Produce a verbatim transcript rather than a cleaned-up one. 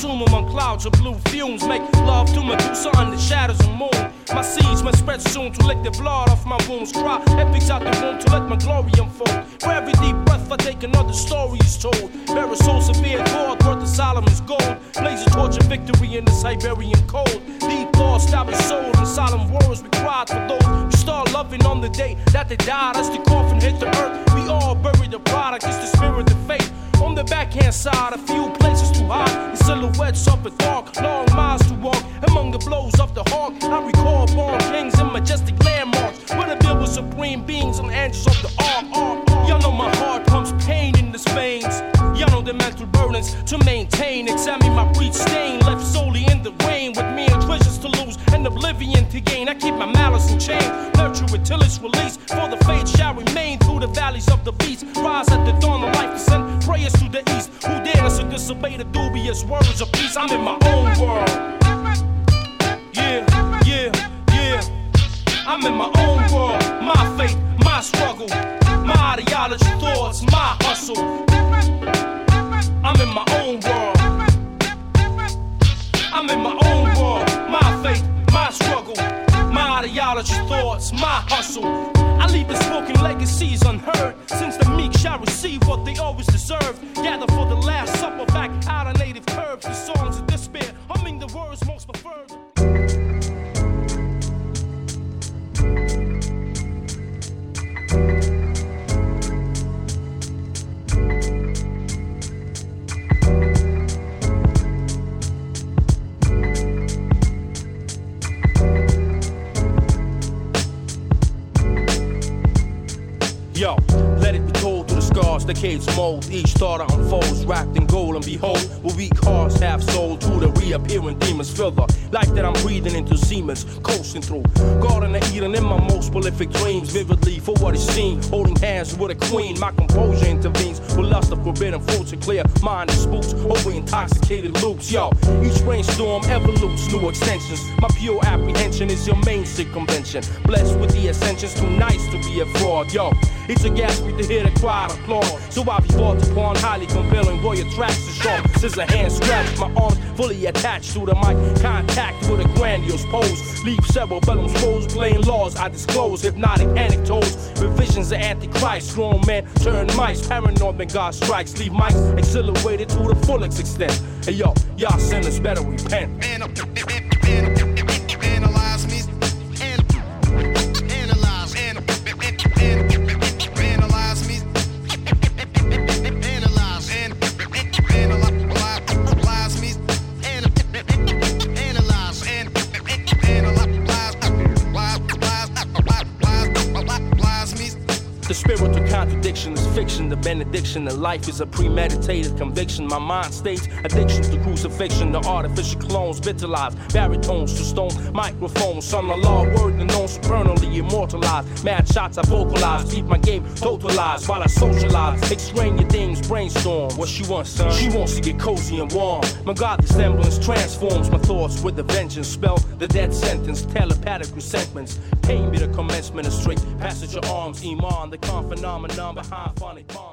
consume among clouds of blue fumes. Make love to Medusa under shadows of moon. My seeds must spread soon to lick the blood off my wounds. Cry epics out the womb to let my glory unfold. For every deep breath I take, another story is told. Bear a soul severe God, worth of Solomon's gold. Blaze a torch of victory in the Siberian cold. Deep thoughts stab his soul, and solemn words we cried for those who start loving on the day that they died. As the coffin hit the earth, we all bury the product. It's the spirit of faith. On the backhand side, a few places to hide. The silhouettes of the dark, long miles to walk. Among the blows of the hawk, I recall born kings and majestic landmarks. Where the bill was supreme beings and angels of the ark. ark, ark. Y'all know my heart pumps pain in its veins. Y'all know the mental burdens to maintain. Examine my breed stain, left solely in the rain. With me and treasures to lose and oblivion to gain. I keep my malice in chain, nurture it till it's released. For the fate shall remain through the valleys of the beast. Rise at the dawn of life to send prayers to the east. Who dares to disobey the dubious words of peace? I'm in my own world. Yeah, yeah, yeah. I'm in my own world. My fate, my struggle, my ideology, thoughts, my hustle. I'm in my own world. I'm in my own world. My fate, my struggle, my ideology, thoughts, my hustle. I leave the spoken legacies unheard, since the meek shall receive what they always deserve. Gather for the last supper back out of native curves. The songs of despair, humming the words most preferred. Yo, let it be told to the scars, decades mold. Each thought unfolds, wrapped in gold, and behold, what weak hearts have sold to the reappearing demons. Fill the life that I'm breathing into Siemens, coasting through Garden of Eden in my most prolific dreams. Vividly for what is seen, holding hands with a queen. My composure intervenes with lust of forbidden fruits. A clear mind and spooks over intoxicated loops. Yo, each brainstorm evolutes new extensions. My pure apprehension is your main circumvention. Blessed with the ascensions, too nice to be a fraud. Yo, it's a gasp to hear the crowd applaud. So I be brought upon highly compelling royal tracks to sharp scissor hand scratch. My arms fully attached to the mic, contact with a grandiose pose. Leave cerebellum scrolls, playing laws I disclose. Hypnotic anecdotes, revisions of Antichrist. Grown men turn mice, paranoid when God strikes. Leave mice exhilarated to the fullest extent. Hey yo, y'all sinners better repent. Man, analyze me. Analyze, analyze me. Analyze, analyze me. Analyze, analyze me. The spiritual contradiction is fiction. The benediction of life is a premeditated conviction. My mind states addictions to crucifixion. The artificial clones vitalized, baritones to stone microphones. Some the law word the known supernally immortalized. Mad shots I vocalize, keep my game totalized while I socialize. Extraneous things brainstorm. What she wants, son? She wants to get cozy and warm. My godly semblance transforms my thoughts with the vengeance. Spell the dead sentence, telepathic resentments. Pain be the commencement of straight passage of arms. Iman, the calm phenomenon behind phonic palms.